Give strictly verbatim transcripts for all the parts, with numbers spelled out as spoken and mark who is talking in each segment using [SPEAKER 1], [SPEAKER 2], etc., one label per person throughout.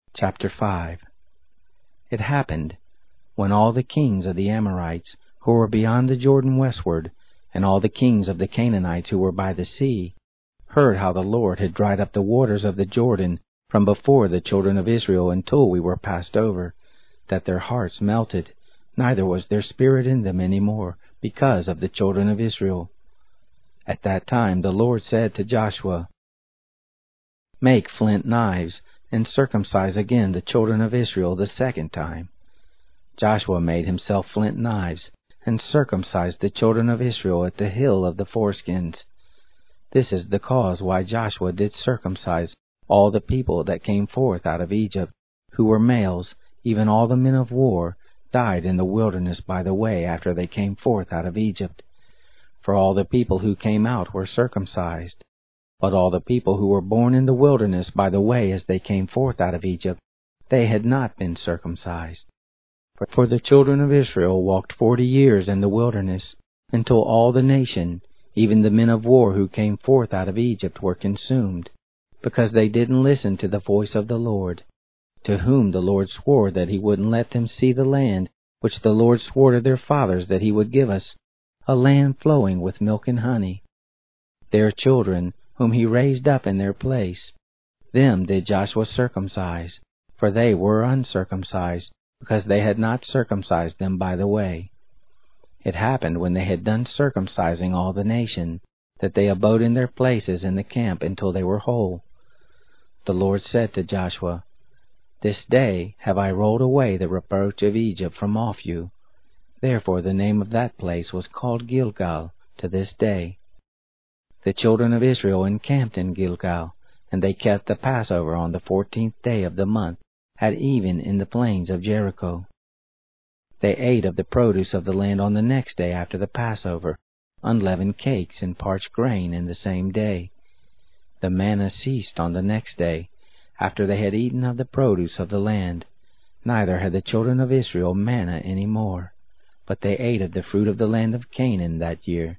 [SPEAKER 1] Chapter five. It happened, when all the kings of the Amorites who were beyond the Jordan westward, and all the kings of the Canaanites who were by the sea, heard how the Lord had dried up the waters of the Jordan from before the children of Israel until we were passed over, that their hearts melted, neither was there spirit in them any more, because of the children of Israel. At that time the Lord said to Joshua, Make flint knives, and circumcise again the children of Israel the second time. Joshua made himself flint knives, and circumcised the children of Israel at the hill of the foreskins. This is the cause why Joshua did circumcise all the people that came forth out of Egypt, who were males, even all the men of war, died in the wilderness by the way after they came forth out of Egypt. For all the people who came out were circumcised. But all the people who were born in the wilderness by the way as they came forth out of Egypt, they had not been circumcised. For the children of Israel walked forty years in the wilderness, until all the nation, even the men of war who came forth out of Egypt, were consumed, because they didn't listen to the voice of the Lord, to whom the Lord swore that he wouldn't let them see the land which the Lord swore to their fathers that he would give us, a land flowing with milk and honey. Their children, whom he raised up in their place, them did Joshua circumcise, for they were uncircumcised, because they had not circumcised them by the way. It happened when they had done circumcising all the nation, that they abode in their places in the camp until they were whole. The Lord said to Joshua, This day have I rolled away the reproach of Egypt from off you. Therefore the name of that place was called Gilgal to this day. The children of Israel encamped in Gilgal, and they kept the Passover on the fourteenth day of the month, at even in the plains of Jericho. They ate of the produce of the land on the next day after the Passover, unleavened cakes and parched grain in the same day. The manna ceased on the next day, after they had eaten of the produce of the land. Neither had the children of Israel manna any more, but they ate of the fruit of the land of Canaan that year.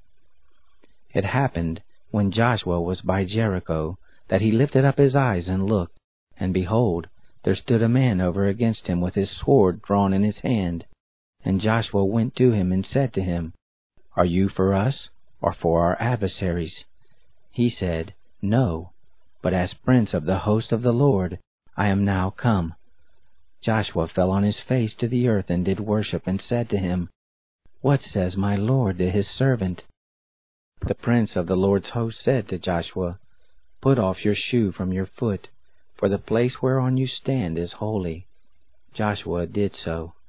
[SPEAKER 1] It happened, when Joshua was by Jericho, that he lifted up his eyes and looked, and behold, there stood a man over against him with his sword drawn in his hand. And Joshua went to him and said to him, Are you for us, or for our adversaries? He said, No, but as prince of the host of the Lord, I am now come. Joshua fell on his face to the earth and did worship, and said to him, What says my Lord to his servant? The prince of the Lord's host said to Joshua, Put off your shoe from your foot, for the place whereon you stand is holy. Joshua did so.